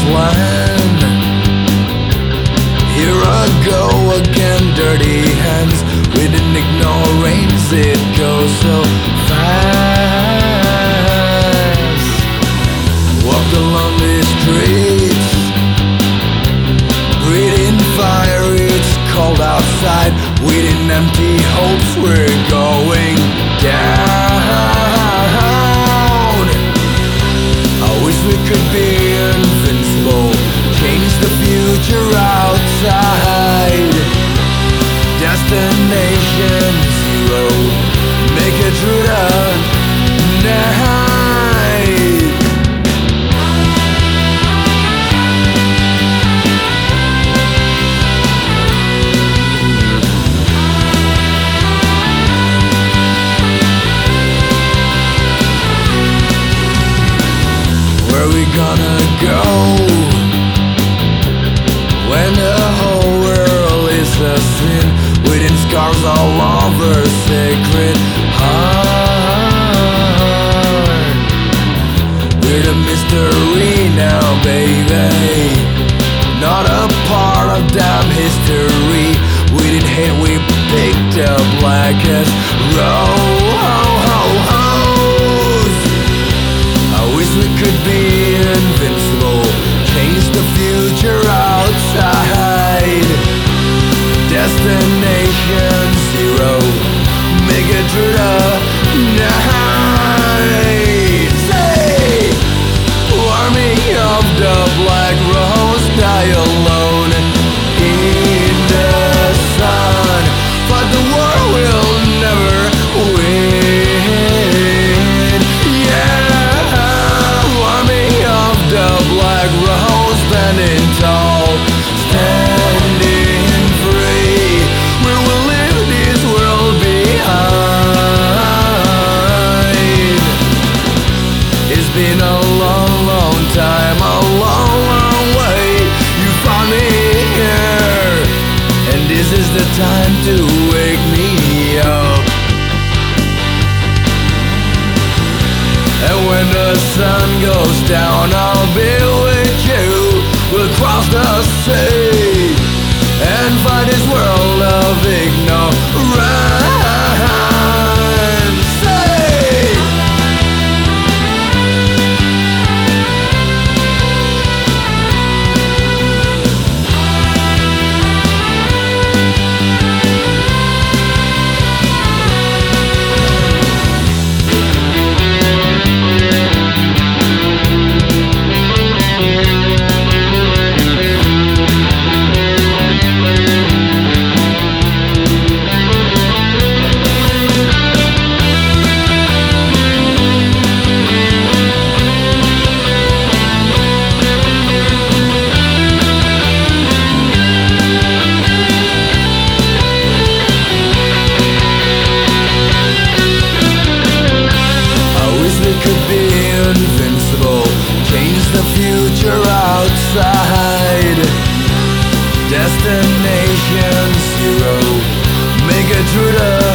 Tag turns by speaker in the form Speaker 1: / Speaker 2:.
Speaker 1: land. Here I go again, dirty hands. We didn't ignore rains, it goes so fast. Walked along these streets, breathing fire, it's cold outside. Weeding empty hopes, we're going down. I wish we could be invincible, change the future outside. Destination zero, make it through the night. Where we gonna go when the whole world is a sin, within scars all over sacred heart? We're the mystery now, baby, not a part of damn history. We didn't hate, we picked the blackest rose. I wish we could be invincible, change the future outside. Destination zero, make it through the night. Say, army of the black rose, die alone in the sun, but the war will never win. Yeah, army of the black rose, standing tall, standing free. We will leave this world behind. It's been a long, long time, a long, long way. You found me here, and this is the time to wake me up. And when the sun goes down, I'll be with you. We'll cross the sea and find this world of ignorance. Say, invincible, change the future outside. Destination zero, make it through the